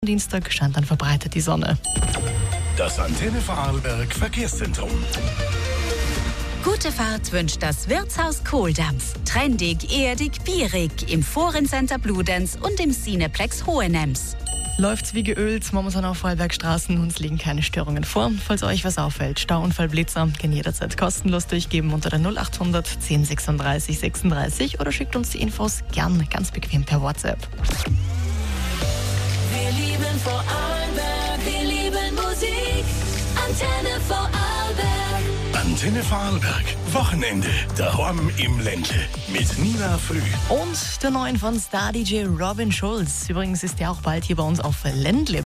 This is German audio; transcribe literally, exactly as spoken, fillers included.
Dienstag scheint dann verbreitet die Sonne. Das Antenne Vorarlberg Verkehrszentrum. Gute Fahrt wünscht das Wirtshaus Kohldams. Trendig, erdig, bierig im Forencenter Bludenz und im Cineplex Hohenems. Läuft's wie geölt, momentan auf Vorarlbergstraßen, uns liegen keine Störungen vor. Falls euch was auffällt, Stauunfall, Blitzer, können jederzeit kostenlos durchgeben unter der null acht hundert zehn sechsunddreißig sechsunddreißig oder schickt uns die Infos gern ganz bequem per WhatsApp. Wir lieben Vorarlberg, wir lieben Musik. Antenne Vorarlberg. Antenne Vorarlberg. Wochenende. Daheim im Ländle. Mit Nina Früh. Und der neuen von Star-D J Robin Schulz. Übrigens ist der auch bald hier bei uns auf Ländle